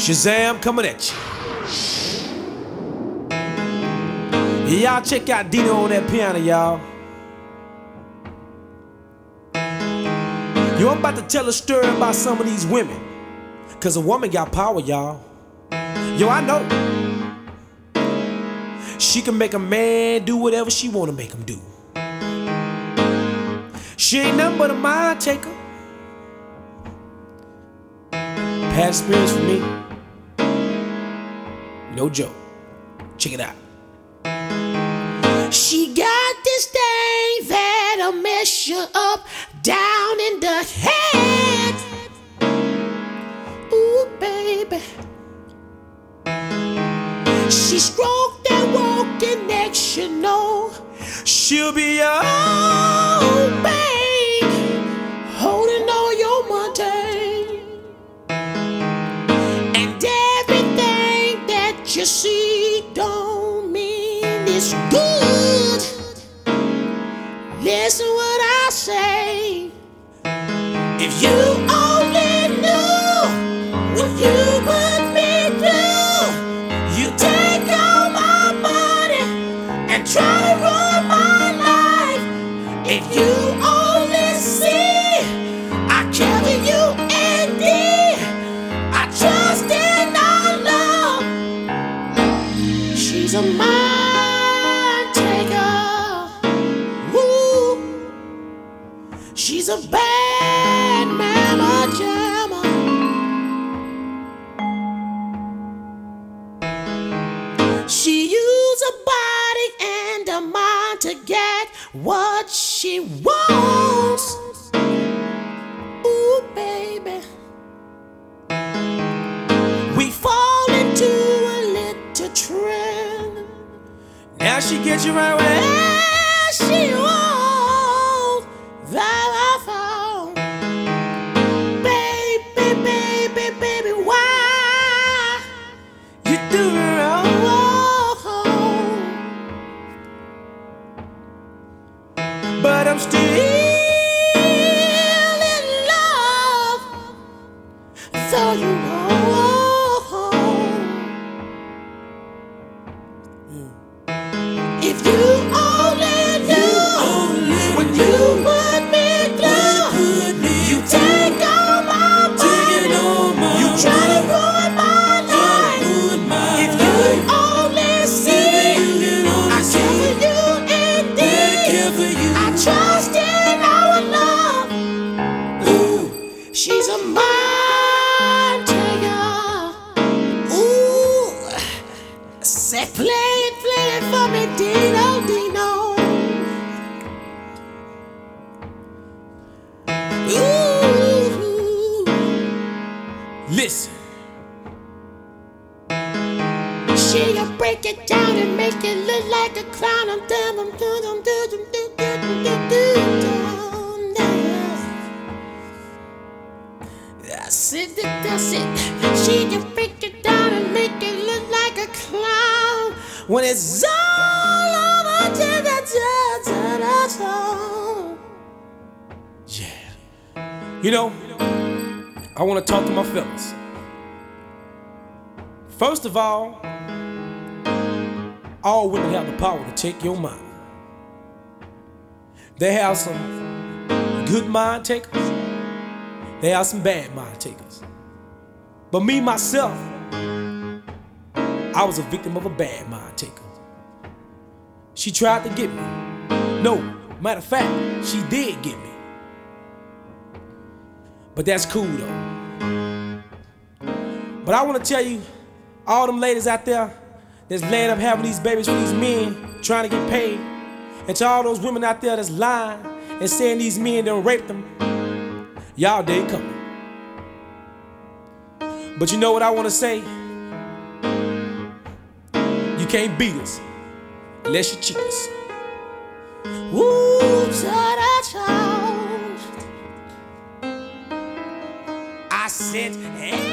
Shazam coming at you. Y'all check out Dino on that piano, y'all. Yo, I'm about to tell a story about some of these women, cause a woman got power, y'all. Yo, I know she can make a man do whatever she wanna make him do. She ain't nothing but a mind taker. Past experience for me, no joke. Check it out. She got this thing that'll mess you up down in the head. Ooh, baby. She stroked that walking next, you know. She'll be your own babe, holding all your money. And everything that you see don't mean it's good. Listen what I say. If you only knew what you put me through, you take all my money and try to run my life. If you only see I care for you and me, I trust in our love. She's a mind taker. Woo. She's a bad mama jammer. She used a body and a mind to get what she wants. Ooh, baby. We fall into a little trend. Now she gets you right where she wants. That I found. Baby, baby, baby, why you do me wrong? But I'm still in love, though you know. If you only knew what you put me through, you take all my money, you try to ruin my life. If you only see I care for you indeed, I trust in our love. Ooh, she's a mind taker. Ooh, say play it for me, Dino, Dino. Ooh, listen. She'll break it down and make it look like a clown. That's it. She'll break it down and make it look like a clown when it's all over to the yeah. You know, I want to talk to my fellas. First of all women have the power to take your mind. They have some good mind takers. They have some bad mind takers. But me, myself, I was a victim of a bad mind taker. She tried to get me. No, matter of fact, she did get me. But that's cool though. But I want to tell you, all them ladies out there that's laying up having these babies for these men trying to get paid, and to all those women out there that's lying and saying these men done raped them, y'all day coming. But you know what I want to say? You can't beat us unless you cheat us. Woo, I said, hey.